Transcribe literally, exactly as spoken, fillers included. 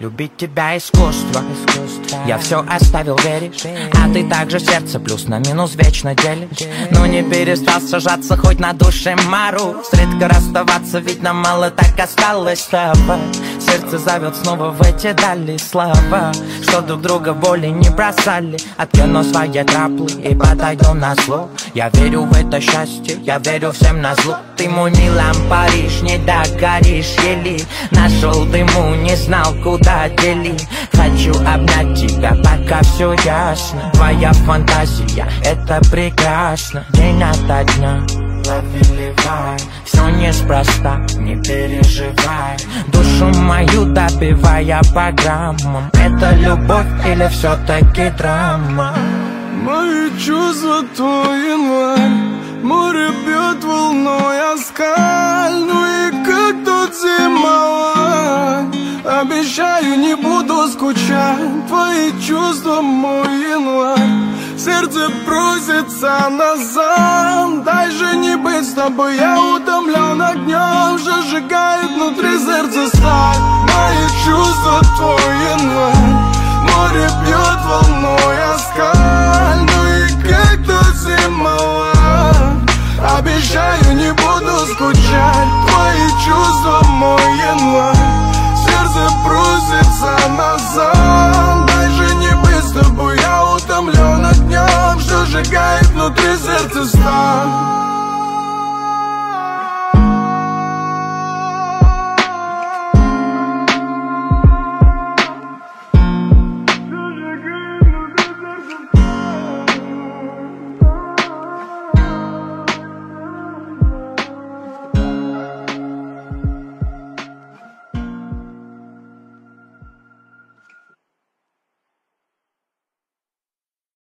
Любить тебя искусство, искусство. Я все оставил, веришь? А ты также сердце плюс на минус вечно делишь. Но не перестал сажаться хоть на душе мороз. Редко расставаться, ведь нам мало так осталось с тобой. Сердце зовет снова в эти дали слова, что друг друга боли не бросали. Откину свои траплы и подойду на зло. Я верю в это счастье, я верю всем на зло. Ты мой Милан Париж, не догоришь еле. Нашел дыму, не знал куда делить. Хочу обнять тебя, пока все ясно. Твоя фантазия, это прекрасно. День ото дня лови вай, все неспроста, не переживай. Душу мою добивая по граммам. Это любовь или все-таки драма? Мои чувства твой январь. Море бьет волной о скаль. Ну и как тут зимовать? Обещаю, не буду скучать. Твои чувства мой январь. Сердце просится назад. Дай же не быть с тобой, я утомлен огнем. Что сжигает внутри сердца сталь. Мои чувства твой январь. Море бьет волной о скаль. Ну и как тут зимовать? Обещаю, не буду скучать. Твои чувства мой январь. Сердце просится назад. Дай же не быть с тобой, я утомлен огнем. Что сжигает внутри сердца сталь.